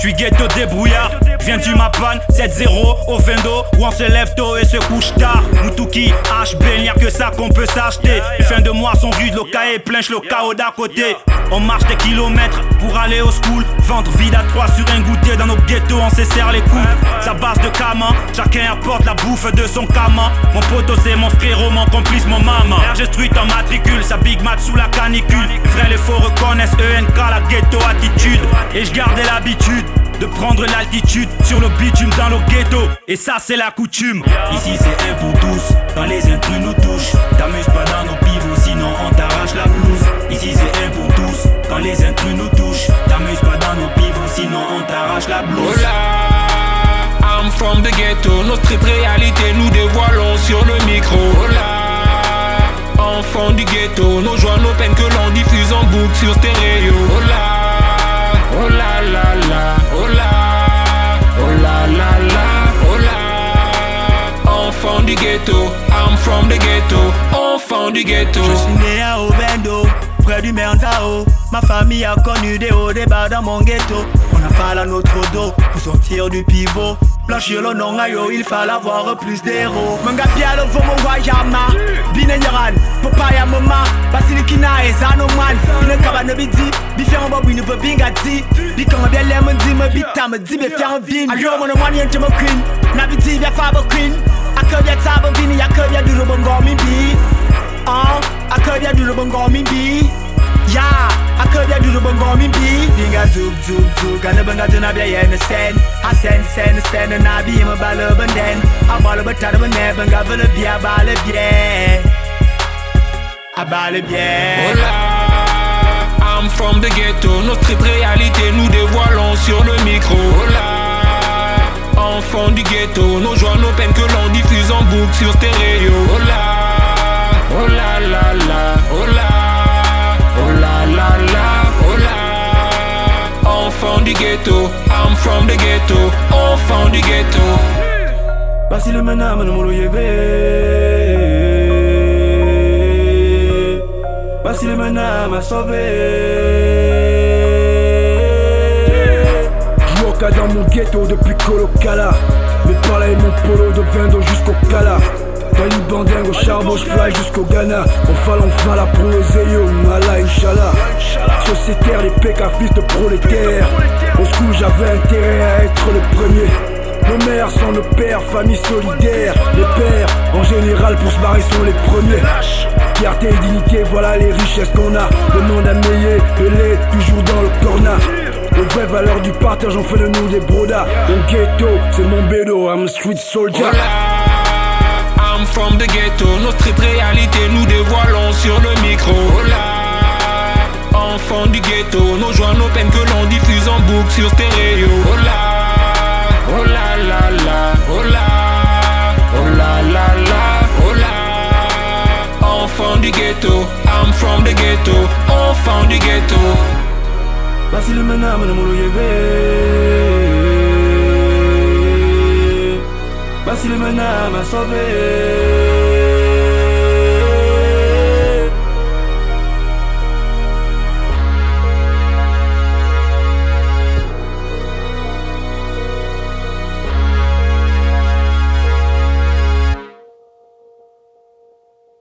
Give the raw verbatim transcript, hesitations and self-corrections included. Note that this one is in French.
J'suis ghetto débrouillard, j'viens du Mapan, sept zéro au Vendo, où on se lève tôt et se couche tard. Moutouki, H B, y'a que ça qu'on peut s'acheter. Les fins de mois sont rudes, le cas est plein, le chaos d'à côté. On marche des kilomètres pour aller au school. Ventre vide à trois sur un goûter. Dans nos ghettos on se serre les coudes. Sa base de camin, chacun apporte la bouffe de son camin. Mon poteau c'est mon frérot, mon complice, mon maman. R G Street en matricule, sa Big Mat sous la canicule. Vrai les faux reconnaissent E N K, la ghetto attitude. Et je gardais l'habitude de prendre l'altitude sur le bitume dans le ghetto. Et ça c'est la coutume. Ici c'est un pour tous, quand les intrus nous touchent. T'amuses pas dans nos pivots, sinon on t'arrache la blouse. Ici c'est un pour tous, quand les intrus nous touchent. T'amuses pas dans nos pivots, sinon on t'arrache la blouse. Hola, I'm from the ghetto. Nos street réalités nous dévoilons sur le micro. Hola, enfants du ghetto. Nos joies, nos peines que l'on diffuse en boucle sur stéréo. Hola, oh la la la, hola, oh la la la, hola. Enfant du ghetto, I'm from the ghetto. Enfant du ghetto. Je suis né à Ovendo, près du Merntao. Ma famille a connu des hauts, des bas dans mon ghetto. On a fallu à notre dos pour sortir du pivot. Blanchir le nom ayo, il fallait avoir plus d'héros. Manga bien le vomo wayama, binenyaran, papaya mama, basilikina et zanoman. Une cabane bidi, bifère bob une bingati. Bikon bien lemon dit me bita me dit me faire vin. Ayo mon money into my queen, nabiti via faber queen. Akabia tabo vini, akabia du bongo mimbi. Ah, akabia du bongo mimbi. Ya, akabia du bongo mimbi. Binga zug zug zug, and the banga juna be yen sen. I sen sen sen and I be my balabanden. I ball but tada ben never gavel be a balle bien. A balle bien. Hola, I'm from the ghetto. Nos street réalités nous dévoilons sur le micro. Hola, enfants du ghetto. Nos joies, nos peines que l'on diffuse en boucle sur stéréo. Hola, oh la la la, hola. Oh la la la, oh la. Enfant du ghetto, I'm from the ghetto. Enfant du ghetto. Basi le menam no molo yeve. Basi le menam a sauvé. J'moka dans mon ghetto depuis Colocala. Mes palas et mon polo de Vendo jusqu'au Cala. Dans banding au charbon, j'fly jusqu'au Ghana. On fala, on fala pour le Zeyo, Mala, Inch'Allah. Sociétaire, les P K, fils de prolétaires. Au school, j'avais intérêt à être le premier. Nos mères sont nos pères, famille solidaire. Les pères, en général, pour se barrer, sont les premiers. Fierté et dignité, voilà les richesses qu'on a. Le monde à meilleur, le lait, toujours dans le corna. Les vraies valeurs du partage, on fait de nous des brodas. Mon ghetto, c'est mon bédo, I'm a street soldier. I'm from the ghetto, nos street réalités nous dévoilons sur le micro. Hola, enfants du ghetto, nos joies, nos peines que l'on diffuse en boucle sur stéréo. Hola, oh la la la, hola, oh la la la, hola. Enfants du ghetto, I'm from the ghetto, enfants du ghetto. Basi le menam no molo yeve. Basi le menam a sauvé.